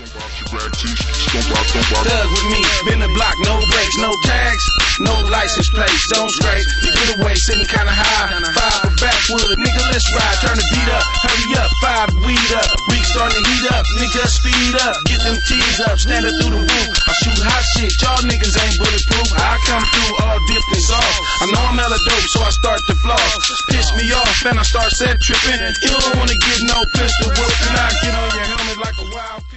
Thug with me, been the block, no brakes, no tags, no license plates, don't scrape. You get away, sitting kinda high. Five or backwood, nigga, let's ride. Turn the beat up, hurry up, five weed up. Week starting to heat up, nigga, speed up. Get them T's up, standing through the roof. I shoot hot shit, y'all niggas ain't bulletproof. I come through all dipped and sauce. I know I'm hella dope, so I start to floss. Piss me off, and I start set tripping. You don't wanna get no pistol whoop, and I get on your helmet like a wild.